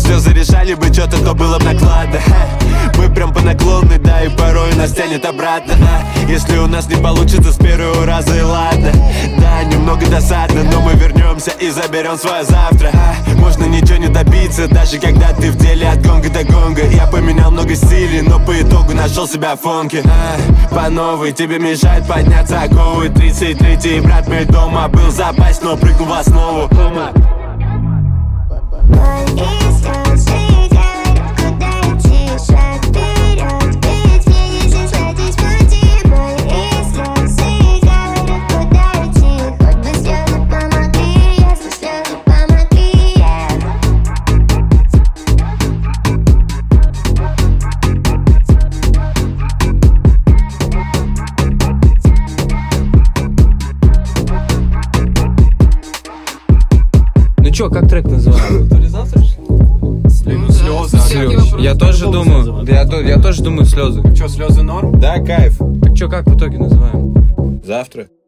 слезы решали бы что-то, то было б накладно. Мы прям по наклонной, да, и порой нас тянет обратно. Если у нас не получится с первого раза, и ладно. Да, немного досадно, но мы вернемся и заберем свое завтра. Можно ничего не добиться, даже когда ты в деле от гонга до гонга. Я поменял много стилей, но по итогу нашел себя в фонке. По новой тебе мешает подняться оковы. 33-й брат мой дома был запас, но прыгнул в основу. Ну чё, как трек называется? Слезы. Я тоже думаю, я тоже думаю слезы. Чё, слезы норм? Да, кайф. Так чё, как в итоге называем? Завтра.